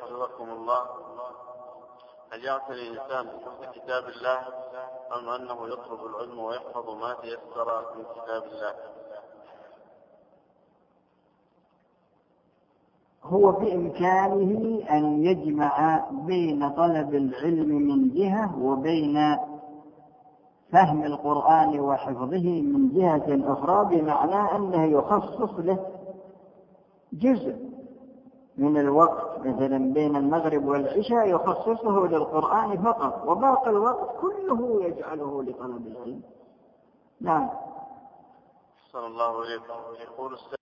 حفظكم الله، هل يعتني الإنسان بحفظ كتاب الله أم أنه يطلب العلم ويحفظ ما تيسر من كتاب الله؟ هو بإمكانه أن يجمع بين طلب العلم من جهة وبين فهم القرآن وحفظه من جهة أخرى، بمعنى أنه يخصص له جزء من الوقت مثلا بين المغرب والعشاء يخصصه للقرآن فقط، وباقي الوقت كله يجعله لطلب العلم. نعم. صلى الله عليه وسلم. يقول السائل: